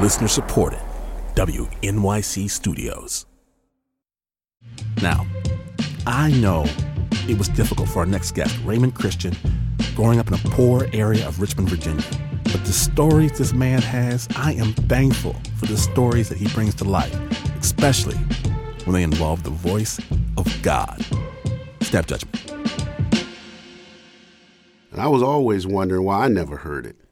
Listener supported. WNYC Studios. Now, I know it was difficult for our next guest, Raymond Christian, growing up in a poor area of Richmond, Virginia. But the stories this man has, I am thankful for the stories that he brings to life, especially when they involve the voice of God. Snap Judgment. And I was always wondering why I never heard it.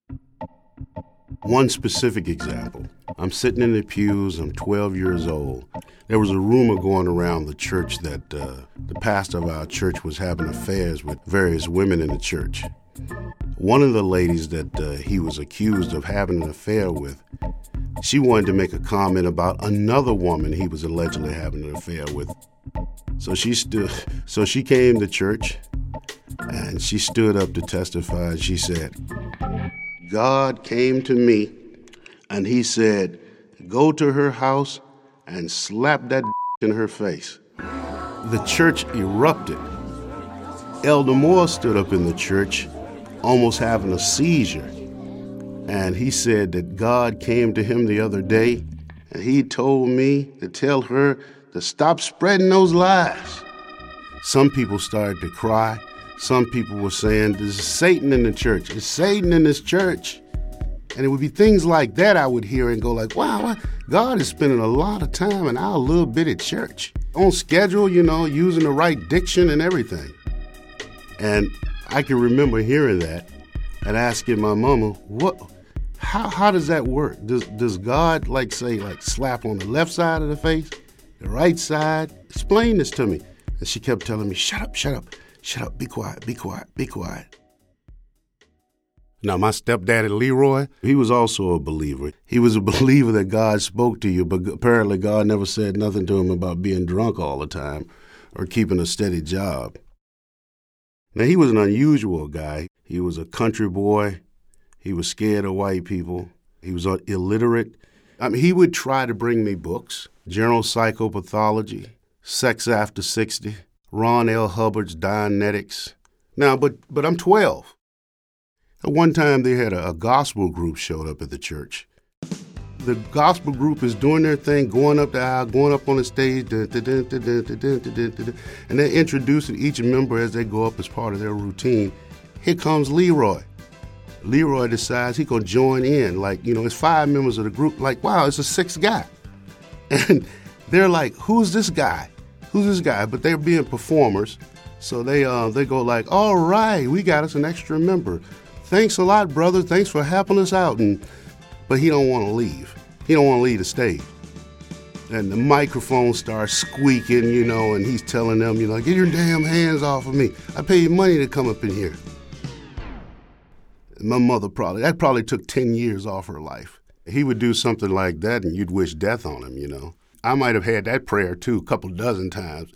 One specific example. I'm sitting in the pews, I'm 12 years old. There was a rumor going around the church that the pastor of our church was having affairs with various women in the church. One of the ladies that he was accused of having an affair with, she wanted to make a comment about another woman he was allegedly having an affair with. So she came to church and she stood up to testify. She said, God came to me and he said, go to her house and slap that in her face. The church erupted. Elder Moore stood up in the church, almost having a seizure. And he said that God came to him the other day and he told me to tell her to stop spreading those lies. Some people started to cry. Some people were saying, there's Satan in the church. There's Satan in this church. And it would be things like that I would hear and go like, wow, God is spending a lot of time in our little bitty church. On schedule, using the right diction and everything. And I can remember hearing that and asking my mama, how does that work? Does God slap on the left side of the face, the right side? Explain this to me. And she kept telling me, shut up, be quiet. Now, my stepdaddy, Leroy, he was also a believer. He was a believer that God spoke to you, but apparently God never said nothing to him about being drunk all the time or keeping a steady job. Now, he was an unusual guy. He was a country boy. He was scared of white people. He was illiterate. He would try to bring me books, General Psychopathology, Sex After 60, Ron L. Hubbard's Dianetics. Now, but I'm 12. At one time, they had a gospel group showed up at the church. The gospel group is doing their thing, going up the aisle, going up on the stage, and they're introducing each member as they go up as part of their routine. Here comes Leroy. Leroy decides he's going to join in. It's 5 members of the group. Wow, it's a 6th guy. And they're like, who's this guy? But they're being performers. So they go like, all right, we got us an extra member. Thanks a lot, brother. Thanks for helping us out. But he don't want to leave. He don't want to leave the stage. And the microphone starts squeaking, and he's telling them, get your damn hands off of me. I pay you money to come up in here. And my mother that probably took 10 years off her life. He would do something like that and you'd wish death on him, I might have had that prayer too a couple dozen times.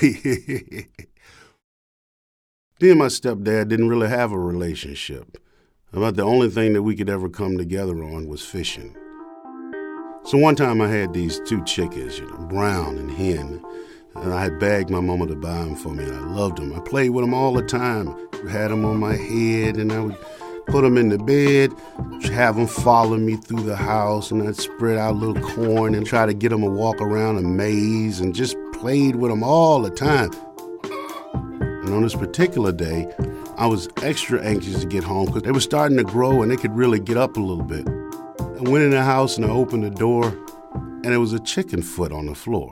Me and my stepdad didn't really have a relationship. About the only thing that we could ever come together on was fishing. So one time I had these 2 chickens, brown and hen, and I had begged my mama to buy them for me, and I loved them. I played with them all the time. I had them on my head, and I would put them in the bed, have them follow me through the house, and I'd spread out little corn and try to get them to walk around a maze and just played with them all the time. And on this particular day, I was extra anxious to get home because they were starting to grow and they could really get up a little bit. I went in the house and I opened the door and there was a chicken foot on the floor.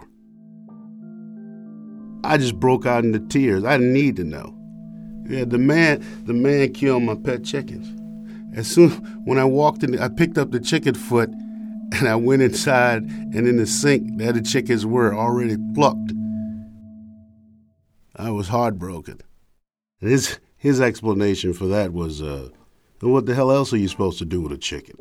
I just broke out into tears. I didn't need to know. Yeah, the man killed my pet chickens. When I walked in, I picked up the chicken foot and I went inside, and in the sink, there the chickens were already plucked. I was heartbroken. And his explanation for that was, what the hell else are you supposed to do with a chicken?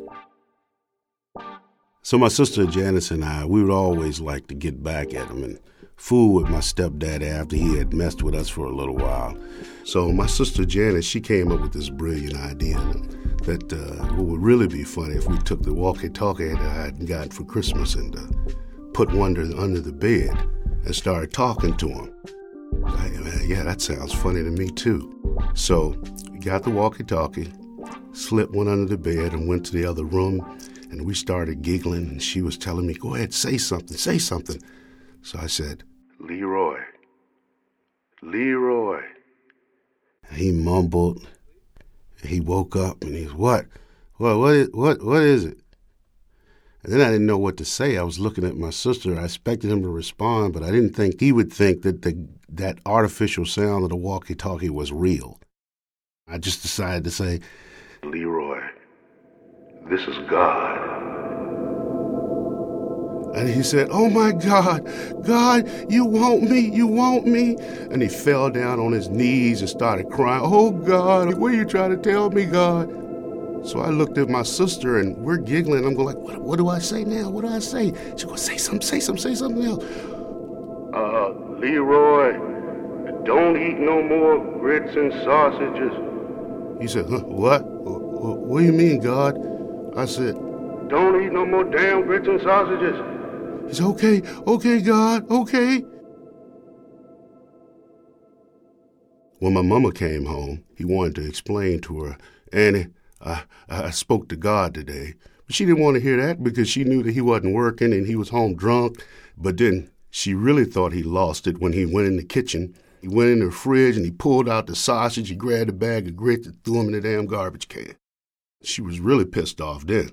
So my sister Janice and I, we would always like to get back at him and fool with my stepdad after he had messed with us for a little while. So my sister Janice, she came up with this brilliant idea that what would really be funny if we took the walkie-talkie that I had got for Christmas and put one under the bed and started talking to him. Yeah, that sounds funny to me too. So we got the walkie-talkie, slipped one under the bed and went to the other room And we started giggling, and she was telling me, go ahead, say something, say something. So I said, Leroy. Leroy. And he mumbled, and he woke up, and he's, what? What is it? And then I didn't know what to say. I was looking at my sister. I expected him to respond, but I didn't think he would think that that artificial sound of the walkie-talkie was real. I just decided to say, Leroy, this is God. And he said, oh my God, God, you want me, you want me. And he fell down on his knees and started crying, oh God, what are you trying to tell me, God? So I looked at my sister and we're giggling. I'm going like, what do I say now? What do I say? She goes, say something else. Leroy, don't eat no more grits and sausages. He said, huh, what? What do you mean, God? I said, don't eat no more damn grits and sausages. He said, okay, God, okay. When my mama came home, he wanted to explain to her, Annie, I spoke to God today. But she didn't want to hear that because she knew that he wasn't working and he was home drunk. But then she really thought he lost it when he went in the kitchen. He went in the fridge and he pulled out the sausage. He grabbed a bag of grits and threw them in the damn garbage can. She was really pissed off then.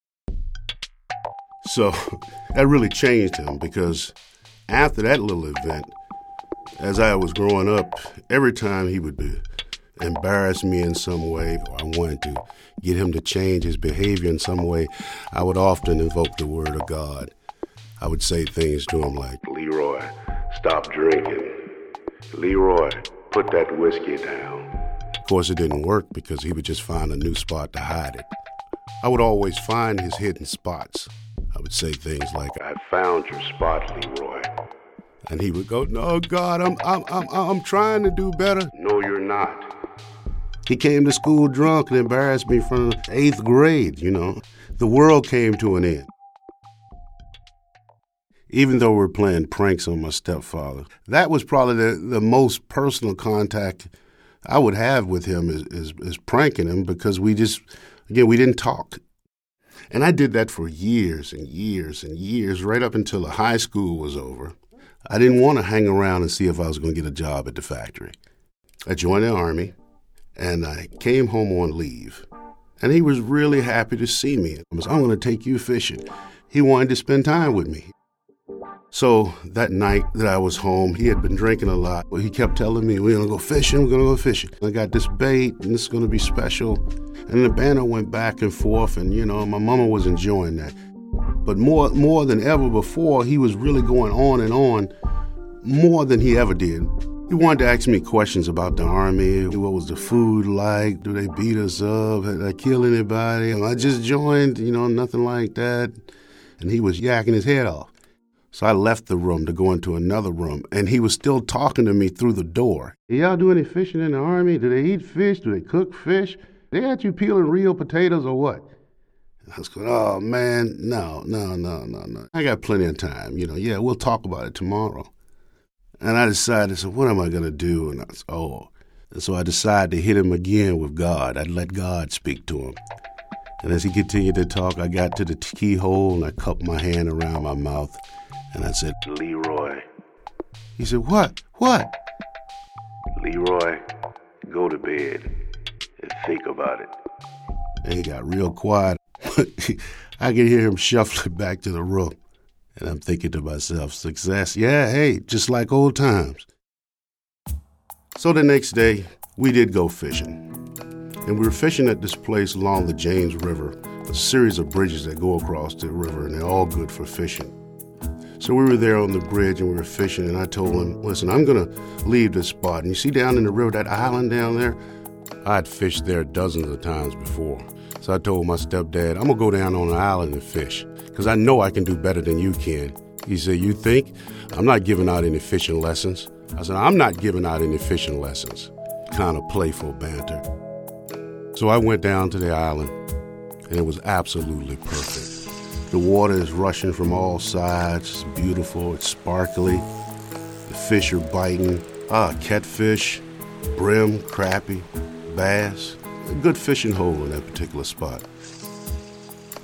So that really changed him because after that little event, as I was growing up, every time he would embarrass me in some way, or I wanted to get him to change his behavior in some way, I would often invoke the word of God. I would say things to him like, Leroy, stop drinking. Leroy, put that whiskey down. Of course, it didn't work because he would just find a new spot to hide it. I would always find his hidden spots. I would say things like, I found your spot, Leroy. And he would go, no, God, I'm trying to do better. No, you're not. He came to school drunk and embarrassed me from 8th grade, you know. The world came to an end. Even though we're playing pranks on my stepfather, that was probably the most personal contact I would have with him is pranking him because we didn't talk. And I did that for years and years and years, right up until the high school was over. I didn't want to hang around and see if I was going to get a job at the factory. I joined the Army, and I came home on leave. And he was really happy to see me. I was, I'm going to take you fishing. He wanted to spend time with me. So that night that I was home, he had been drinking a lot. He kept telling me, we're going to go fishing. I got this bait, and it's going to be special. And the banter went back and forth, and, you know, my mama was enjoying that. But more than ever before, he was really going on and on, more than he ever did. He wanted to ask me questions about the Army. What was the food like? Do they beat us up? Had I killed anybody? I just joined, you know, nothing like that. And he was yakking his head off. So I left the room to go into another room, and he was still talking to me through the door. Y'all do any fishing in the Army? Do they eat fish? Do they cook fish? They got you peeling real potatoes or what? I was going, oh, man, no. I got plenty of time, you know. Yeah, we'll talk about it tomorrow. And I decided, so what am I going to do? And I said, And so I decided to hit him again with God. I'd let God speak to him. And as he continued to talk, I got to the keyhole, and I cupped my hand around my mouth. And I said, Leroy. He said, what? Leroy, go to bed and think about it. And he got real quiet. I could hear him shuffling back to the room. And I'm thinking to myself, success, yeah, hey, just like old times. So the next day, we did go fishing. And we were fishing at this place along the James River, a series of bridges that go across the river, and they're all good for fishing. So we were there on the bridge, and we were fishing, and I told him, listen, I'm going to leave this spot. And you see down in the river, that island down there? I'd fished there dozens of times before. So I told my stepdad, I'm going to go down on an island and fish, because I know I can do better than you can. He said, you think? I'm not giving out any fishing lessons. I said, I'm not giving out any fishing lessons. Kind of playful banter. So I went down to the island, and it was absolutely perfect. The water is rushing from all sides. It's beautiful. It's sparkly. The fish are biting. Catfish, brim, crappie, bass. A good fishing hole in that particular spot.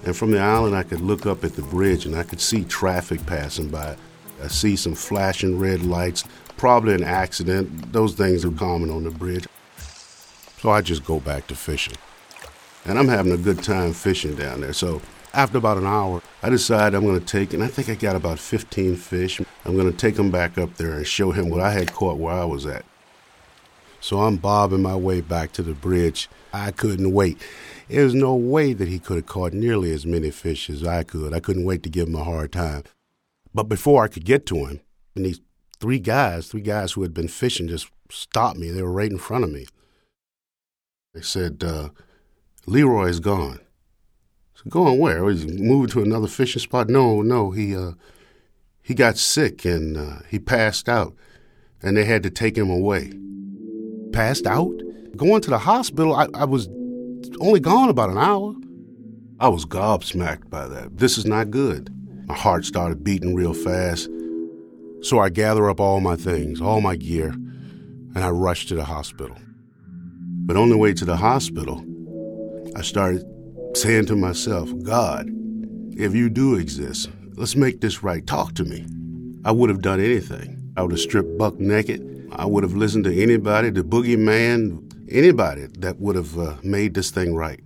And from the island, I could look up at the bridge and I could see traffic passing by. I see some flashing red lights, probably an accident. Those things are common on the bridge. So I just go back to fishing. And I'm having a good time fishing down there. So after about an hour, I decide I'm going to take, and I think I got about 15 fish. I'm going to take them back up there and show him what I had caught where I was at. So I'm bobbing my way back to the bridge. I couldn't wait. There's no way that he could have caught nearly as many fish as I could. I couldn't wait to give him a hard time. But before I could get to him, and these three guys who had been fishing just stopped me. They were right in front of me. They said, Leroy is gone. I said, going where? He's moving to another fishing spot? No, he got sick and he passed out, and they had to take him away. Passed out? Going to the hospital? I was only gone about an hour. I was gobsmacked by that. This is not good. My heart started beating real fast. So I gather up all my things, all my gear, and I rush to the hospital. But on the way to the hospital, I started saying to myself, God, if you do exist, let's make this right. Talk to me. I would have done anything. I would have stripped buck naked. I would have listened to anybody, the boogeyman, anybody that would have made this thing right.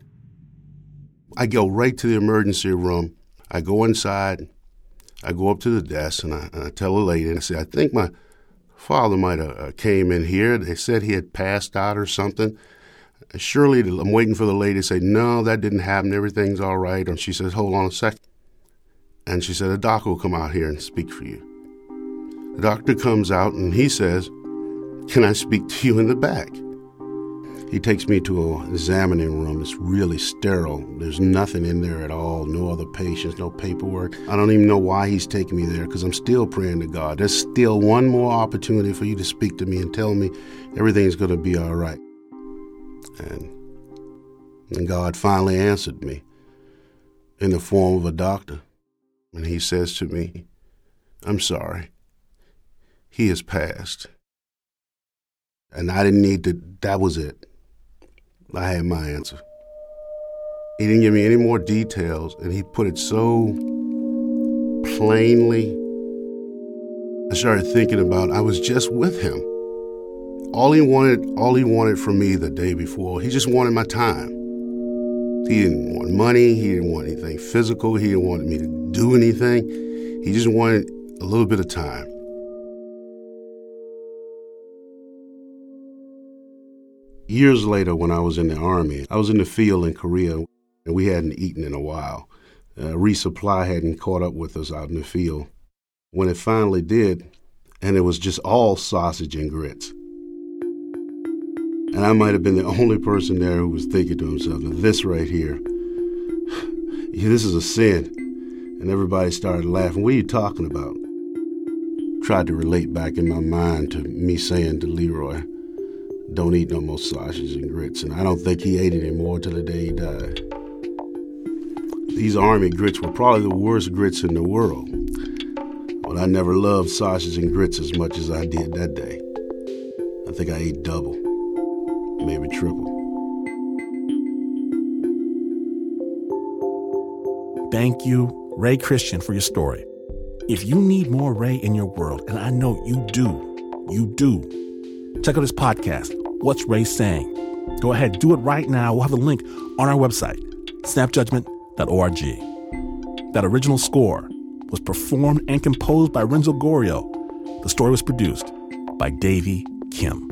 I go right to the emergency room. I go inside. I go up to the desk, and I tell the lady, and I say, I think my father might have came in here. They said he had passed out or something. Surely, I'm waiting for the lady to say, no, that didn't happen. Everything's all right. And she says, hold on a second. And she said, a doctor will come out here and speak for you. The doctor comes out, and he says, can I speak to you in the back? He takes me to an examining room. It's really sterile. There's nothing in there at all, no other patients, no paperwork. I don't even know why he's taking me there because I'm still praying to God. There's still one more opportunity for you to speak to me and tell me everything's going to be all right. And God finally answered me in the form of a doctor. And he says to me, I'm sorry. He has passed. And I didn't need to, that was it. I had my answer. He didn't give me any more details, and he put it so plainly. I started thinking about I was just with him. All he wanted from me the day before, he just wanted my time. He didn't want money. He didn't want anything physical. He didn't want me to do anything. He just wanted a little bit of time. Years later, when I was in the Army, I was in the field in Korea, and we hadn't eaten in a while. Resupply hadn't caught up with us out in the field. When it finally did, and it was just all sausage and grits. And I might have been the only person there who was thinking to himself, this right here, this is a sin. And everybody started laughing. What are you talking about? Tried to relate back in my mind to me saying to Leroy, don't eat no more sausage and grits. And I don't think he ate any more till the day he died. These Army grits were probably the worst grits in the world. But I never loved sausage and grits as much as I did that day. I think I ate double, maybe triple. Thank you, Ray Christian, for your story. If you need more Ray in your world, and I know you do, check out his podcast, What's Ray Saying? Go ahead, do it right now. We'll have a link on our website, snapjudgment.org. That original score was performed and composed by Renzo Gorrio. The story was produced by Davey Kim.